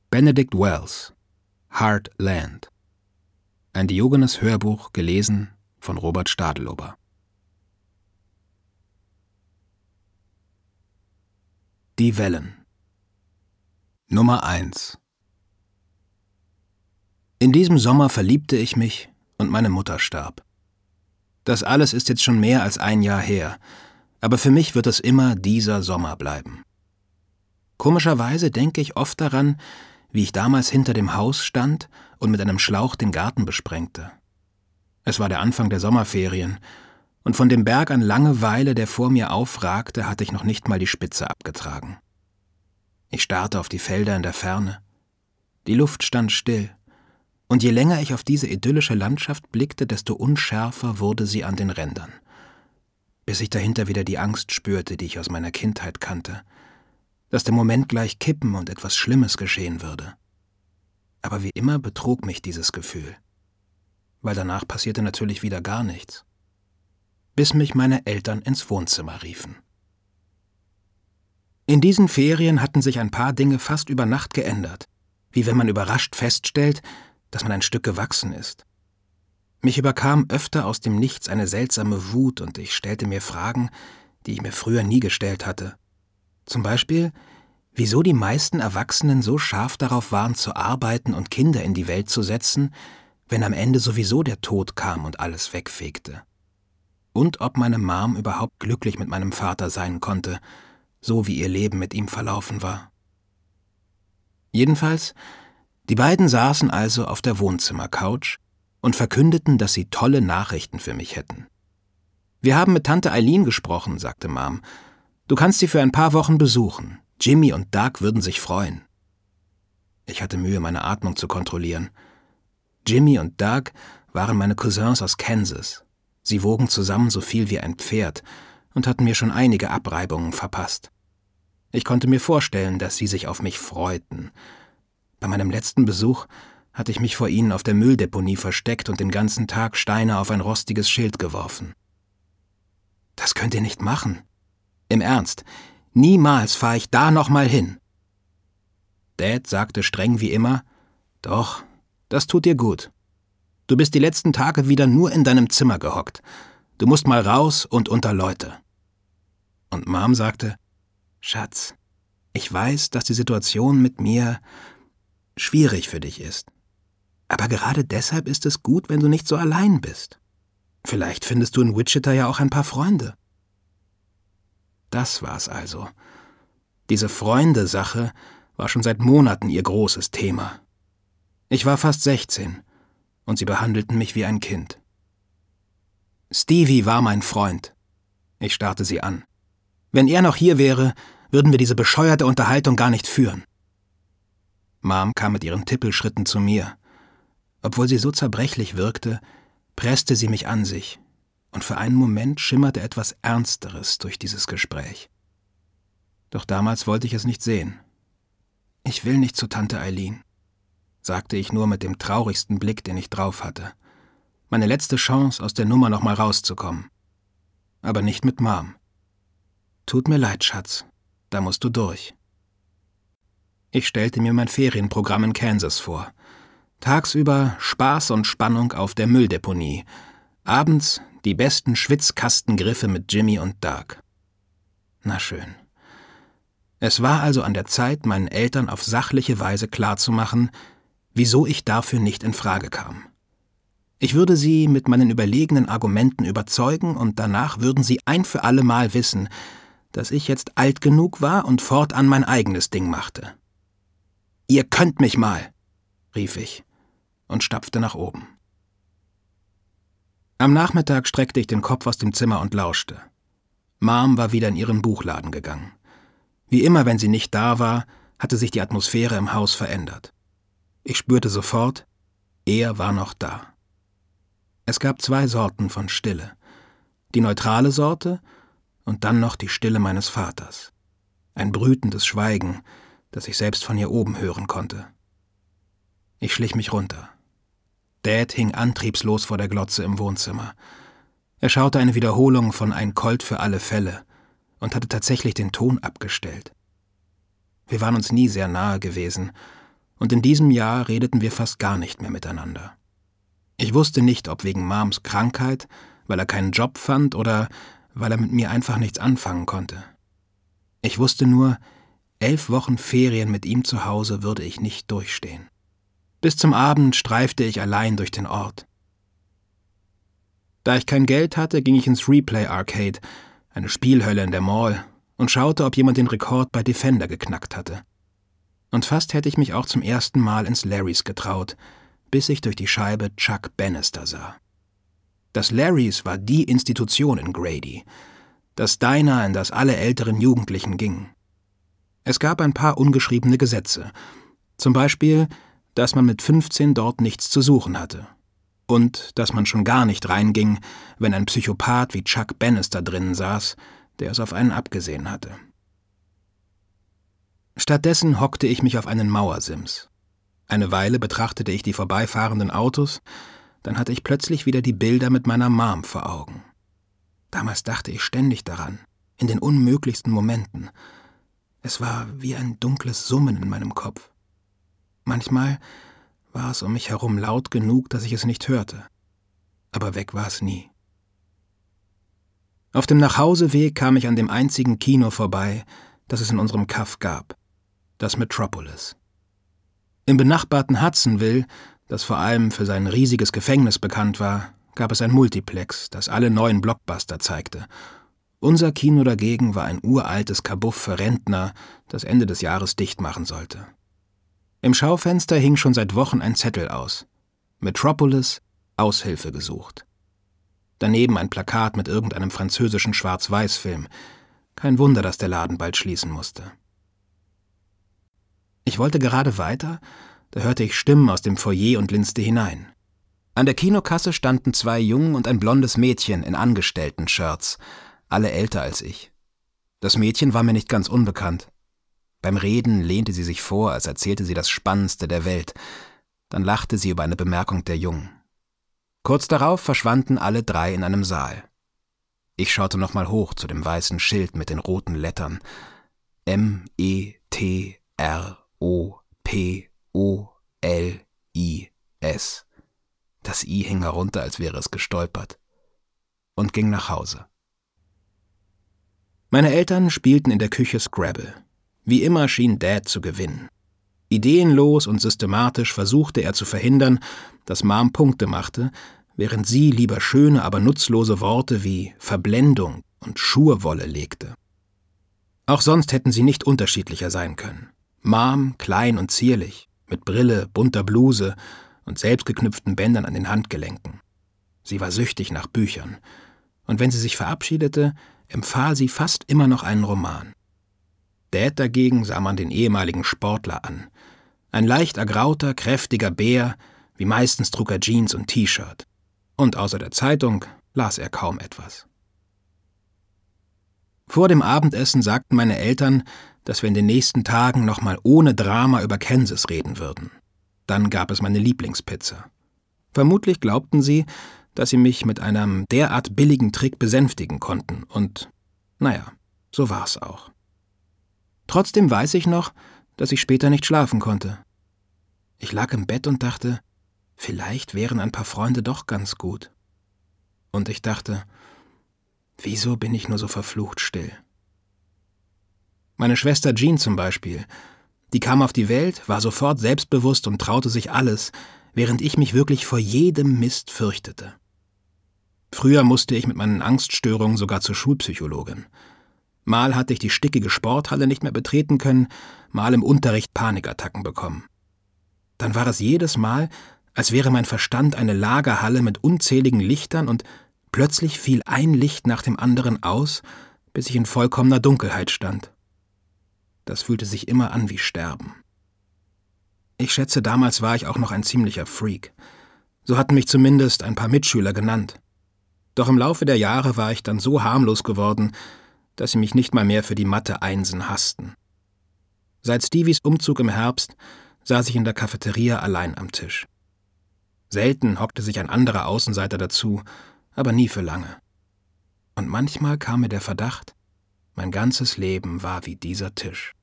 Benedict Wells, Hard Land. Ein Diogenes Hörbuch, gelesen von Robert Stadelober. Die Wellen. Nummer 1. In diesem Sommer verliebte ich mich und meine Mutter starb. Das alles ist jetzt schon mehr als ein Jahr her, aber für mich wird es immer dieser Sommer bleiben. Komischerweise denke ich oft daran, wie ich damals hinter dem Haus stand und mit einem Schlauch den Garten besprengte. Es war der Anfang der Sommerferien, und von dem Berg an Langeweile, der vor mir aufragte, hatte ich noch nicht mal die Spitze abgetragen. Ich starrte auf die Felder in der Ferne. Die Luft stand still, und je länger ich auf diese idyllische Landschaft blickte, desto unschärfer wurde sie an den Rändern, bis ich dahinter wieder die Angst spürte, die ich aus meiner Kindheit kannte, dass der Moment gleich kippen und etwas Schlimmes geschehen würde. Aber wie immer betrug mich dieses Gefühl, weil danach passierte natürlich wieder gar nichts, bis mich meine Eltern ins Wohnzimmer riefen. In diesen Ferien hatten sich ein paar Dinge fast über Nacht geändert, wie wenn man überrascht feststellt, dass man ein Stück gewachsen ist. Mich überkam öfter aus dem Nichts eine seltsame Wut und ich stellte mir Fragen, die ich mir früher nie gestellt hatte. Zum Beispiel, wieso die meisten Erwachsenen so scharf darauf waren, zu arbeiten und Kinder in die Welt zu setzen, wenn am Ende sowieso der Tod kam und alles wegfegte. Und ob meine Mom überhaupt glücklich mit meinem Vater sein konnte, so wie ihr Leben mit ihm verlaufen war. Jedenfalls, die beiden saßen also auf der Wohnzimmercouch und verkündeten, dass sie tolle Nachrichten für mich hätten. »Wir haben mit Tante Eileen gesprochen«, sagte Mom. »Du kannst sie für ein paar Wochen besuchen. Jimmy und Doug würden sich freuen.« Ich hatte Mühe, meine Atmung zu kontrollieren. Jimmy und Doug waren meine Cousins aus Kansas. Sie wogen zusammen so viel wie ein Pferd und hatten mir schon einige Abreibungen verpasst. Ich konnte mir vorstellen, dass sie sich auf mich freuten. Bei meinem letzten Besuch hatte ich mich vor ihnen auf der Mülldeponie versteckt und den ganzen Tag Steine auf ein rostiges Schild geworfen. »Das könnt ihr nicht machen. Im Ernst, niemals fahre ich da nochmal hin.« Dad sagte streng wie immer, »Doch, das tut dir gut. Du bist die letzten Tage wieder nur in deinem Zimmer gehockt. Du musst mal raus und unter Leute.« Und Mom sagte, »Schatz, ich weiß, dass die Situation mit mir schwierig für dich ist. Aber gerade deshalb ist es gut, wenn du nicht so allein bist. Vielleicht findest du in Wichita ja auch ein paar Freunde.« Das war's also. Diese Freunde-Sache war schon seit Monaten ihr großes Thema. Ich war fast 16 und sie behandelten mich wie ein Kind. »Stevie war mein Freund.« Ich starrte sie an. »Wenn er noch hier wäre, würden wir diese bescheuerte Unterhaltung gar nicht führen.« Mom kam mit ihren Tippelschritten zu mir. Obwohl sie so zerbrechlich wirkte, presste sie mich an sich, und für einen Moment schimmerte etwas Ernsteres durch dieses Gespräch. Doch damals wollte ich es nicht sehen. »Ich will nicht zu Tante Eileen«, sagte ich nur mit dem traurigsten Blick, den ich drauf hatte. Meine letzte Chance, aus der Nummer noch mal rauszukommen. Aber nicht mit Mom. »Tut mir leid, Schatz, da musst du durch.« Ich stellte mir mein Ferienprogramm in Kansas vor. Tagsüber Spaß und Spannung auf der Mülldeponie. Abends die besten Schwitzkastengriffe mit Jimmy und Doug. Na schön. Es war also an der Zeit, meinen Eltern auf sachliche Weise klarzumachen, wieso ich dafür nicht in Frage kam. Ich würde sie mit meinen überlegenen Argumenten überzeugen und danach würden sie ein für alle Mal wissen, dass ich jetzt alt genug war und fortan mein eigenes Ding machte. »Ihr könnt mich mal«, rief ich und stapfte nach oben. Am Nachmittag streckte ich den Kopf aus dem Zimmer und lauschte. Mom war wieder in ihren Buchladen gegangen. Wie immer, wenn sie nicht da war, hatte sich die Atmosphäre im Haus verändert. Ich spürte sofort, er war noch da. Es gab 2 Sorten von Stille. Die neutrale Sorte und dann noch die Stille meines Vaters. Ein brütendes Schweigen, das ich selbst von hier oben hören konnte. Ich schlich mich runter. Dad hing antriebslos vor der Glotze im Wohnzimmer. Er schaute eine Wiederholung von Ein Colt für alle Fälle und hatte tatsächlich den Ton abgestellt. Wir waren uns nie sehr nahe gewesen, und in diesem Jahr redeten wir fast gar nicht mehr miteinander. Ich wusste nicht, ob wegen Mams Krankheit, weil er keinen Job fand oder weil er mit mir einfach nichts anfangen konnte. Ich wusste nur, 11 Wochen Ferien mit ihm zu Hause würde ich nicht durchstehen. Bis zum Abend streifte ich allein durch den Ort. Da ich kein Geld hatte, ging ich ins Replay Arcade, eine Spielhölle in der Mall, und schaute, ob jemand den Rekord bei Defender geknackt hatte. Und fast hätte ich mich auch zum ersten Mal ins Larrys getraut, bis ich durch die Scheibe Chuck Bannister sah. Das Larrys war die Institution in Grady, das Diner, in das alle älteren Jugendlichen gingen. Es gab ein paar ungeschriebene Gesetze, zum Beispiel, dass man mit 15 dort nichts zu suchen hatte und dass man schon gar nicht reinging, wenn ein Psychopath wie Chuck Bannister drinnen saß, der es auf einen abgesehen hatte. Stattdessen hockte ich mich auf einen Mauersims. Eine Weile betrachtete ich die vorbeifahrenden Autos, dann hatte ich plötzlich wieder die Bilder mit meiner Mom vor Augen. Damals dachte ich ständig daran, in den unmöglichsten Momenten. Es war wie ein dunkles Summen in meinem Kopf. Manchmal war es um mich herum laut genug, dass ich es nicht hörte. Aber weg war es nie. Auf dem Nachhauseweg kam ich an dem einzigen Kino vorbei, das es in unserem Kaff gab, das Metropolis. Im benachbarten Hudsonville, das vor allem für sein riesiges Gefängnis bekannt war, gab es ein Multiplex, das alle neuen Blockbuster zeigte. Unser Kino dagegen war ein uraltes Kabuff für Rentner, das Ende des Jahres dicht machen sollte. Im Schaufenster hing schon seit Wochen ein Zettel aus. Metropolis, Aushilfe gesucht. Daneben ein Plakat mit irgendeinem französischen Schwarz-Weiß-Film. Kein Wunder, dass der Laden bald schließen musste. Ich wollte gerade weiter, da hörte ich Stimmen aus dem Foyer und linste hinein. An der Kinokasse standen 2 Jungen und ein blondes Mädchen in Angestellten-Shirts, alle älter als ich. Das Mädchen war mir nicht ganz unbekannt. Beim Reden lehnte sie sich vor, als erzählte sie das Spannendste der Welt. Dann lachte sie über eine Bemerkung der Jungen. Kurz darauf verschwanden alle 3 in einem Saal. Ich schaute nochmal hoch zu dem weißen Schild mit den roten Lettern. METROPOLIS. Das I hing herunter, als wäre es gestolpert. Und ging nach Hause. Meine Eltern spielten in der Küche Scrabble. Wie immer schien Dad zu gewinnen. Ideenlos und systematisch versuchte er zu verhindern, dass Mom Punkte machte, während sie lieber schöne, aber nutzlose Worte wie Verblendung und Schurwolle legte. Auch sonst hätten sie nicht unterschiedlicher sein können. Mom, klein und zierlich, mit Brille, bunter Bluse und selbstgeknüpften Bändern an den Handgelenken. Sie war süchtig nach Büchern, und wenn sie sich verabschiedete, empfahl sie fast immer noch einen Roman. Dad dagegen sah man den ehemaligen Sportler an. Ein leicht ergrauter, kräftiger Bär, wie meistens trug er Jeans und T-Shirt. Und außer der Zeitung las er kaum etwas. Vor dem Abendessen sagten meine Eltern, dass wir in den nächsten Tagen nochmal ohne Drama über Kansas reden würden. Dann gab es meine Lieblingspizza. Vermutlich glaubten sie, dass sie mich mit einem derart billigen Trick besänftigen konnten und, naja, so war's auch. Trotzdem weiß ich noch, dass ich später nicht schlafen konnte. Ich lag im Bett und dachte, vielleicht wären ein paar Freunde doch ganz gut. Und ich dachte, wieso bin ich nur so verflucht still? Meine Schwester Jean zum Beispiel, die kam auf die Welt, war sofort selbstbewusst und traute sich alles, während ich mich wirklich vor jedem Mist fürchtete. Früher musste ich mit meinen Angststörungen sogar zur Schulpsychologin. Mal hatte ich die stickige Sporthalle nicht mehr betreten können, mal im Unterricht Panikattacken bekommen. Dann war es jedes Mal, als wäre mein Verstand eine Lagerhalle mit unzähligen Lichtern und plötzlich fiel ein Licht nach dem anderen aus, bis ich in vollkommener Dunkelheit stand. Das fühlte sich immer an wie Sterben. Ich schätze, damals war ich auch noch ein ziemlicher Freak. So hatten mich zumindest ein paar Mitschüler genannt. Doch im Laufe der Jahre war ich dann so harmlos geworden, dass sie mich nicht mal mehr für die Mathe-Einsen hassten. Seit Stevies Umzug im Herbst saß ich in der Cafeteria allein am Tisch. Selten hockte sich ein anderer Außenseiter dazu, aber nie für lange. Und manchmal kam mir der Verdacht, mein ganzes Leben war wie dieser Tisch.